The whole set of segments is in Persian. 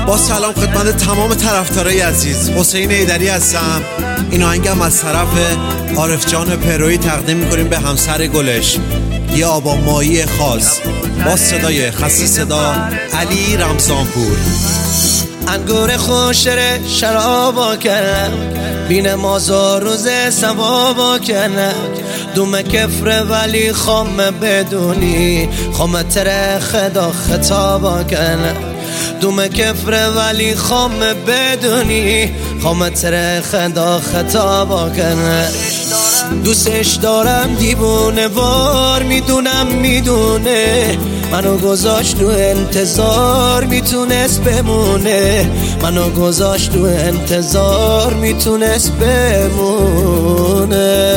با سلام خدمت تمام طرفدارای عزیز، حسین ایدری هستم. این آهنگم از طرف عارف جان پرویی تقدیم میکنیم به همسر گلش، یه آبا مایی خاص، با صدای خسته صدا علی رمضانپور. انگور خوشره شرابا کنم، بین مازار روز سوابا کنم. دوم کفره ولی خام بدونی، خام تره خدا خطابا کنم. دوم کفره ولی خام بدونی، خام تره خدا خطابا کنم. دوستش دارم دیوونه وار، میدونه منو گذاشت تو انتظار، میتونست بمونه. منو گذاشت تو انتظار، میتونست بمونه.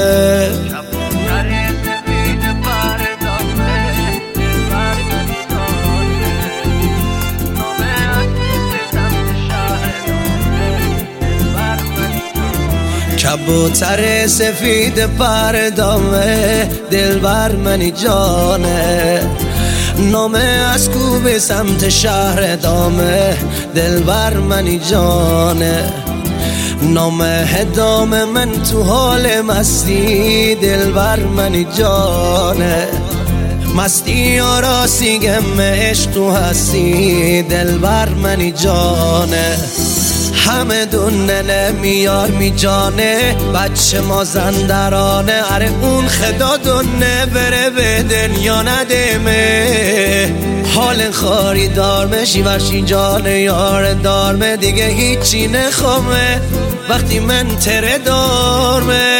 کبوتر سفید پر دامه، دلبر منی جانه. نامه از کوبه سمت شهر دامه، دلبر منی جانه. نامه دامه من تو حال مستی، دلبر منی جانه. مستی آراسی گم عشق تو هستی، دلبر منی جانه. همه دونه میار می جانه، بچه مازندرانه. اره اون خدا دونه بره به دنیا ندمه. حال خاری دارمه، شیورشی جانه یار دارمه. دیگه هیچی نخوامه وقتی من تره دارمه.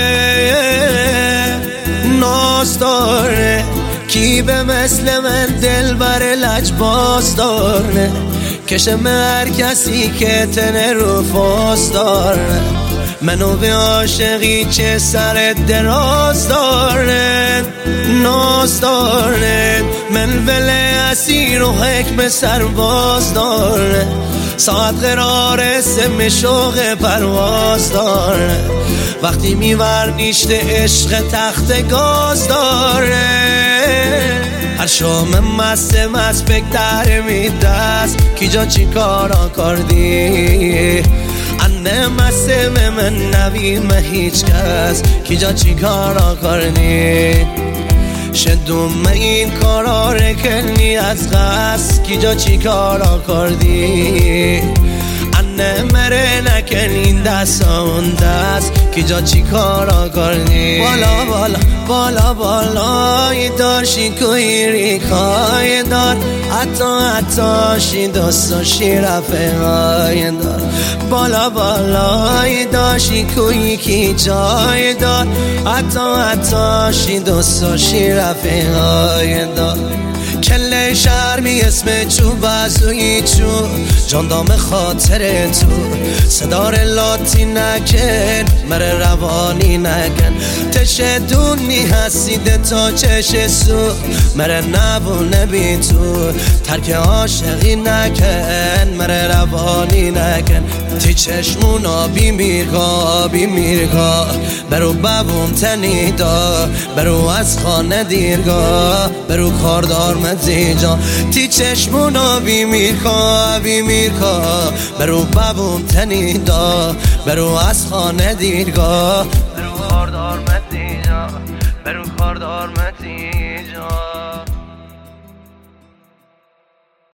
ناز داره کی به مثل من دل بر لجباز داره. کشم هر کسی که تنه رو فاز داره. منو به عاشقی چه سر دراز داره. ناز داره من وله اسیر و حکم سرباز داره. ساعت قرار سم شوق پرواز داره. وقتی میور نیشت عشق تخت گاز داره. هر شام مست بگتر میدست کی جا چی کارا کردی. انه مسته من نویم هیچ کس کی جا چی کارا کردی. شدوم این کارا رکنی از غصب کی جا چی کارا کردی. انه مره نکن این دست اون دست کی جا چی کارا کردی. بالا بالا بالا بالای داشی کوی ریکای دار. حتی شی دوستاشی رفقای دار. بالا بالای داشی کوی کی جای دار. حتی شی دوستاشی رفقای دار. کله شرمی اسم چو بازوی چو، جاندام خاطر تو. صدار لاتی نکن مره روانی نکن. تشدونی هستید تا چش سو، مره نبونه بی تو. ترک عاشقی نکن مره روانی نکن. تی چشمون آبی میرگاه برو ببوم تنیدا. برو از خانه دیرگاه برو کاردار مزیجا. تی چشمون آبی میرگاه برو ببوم تنیدا. برو از خانه دیرگاه برو کاردار مزیجا. برو کاردار مزیجا.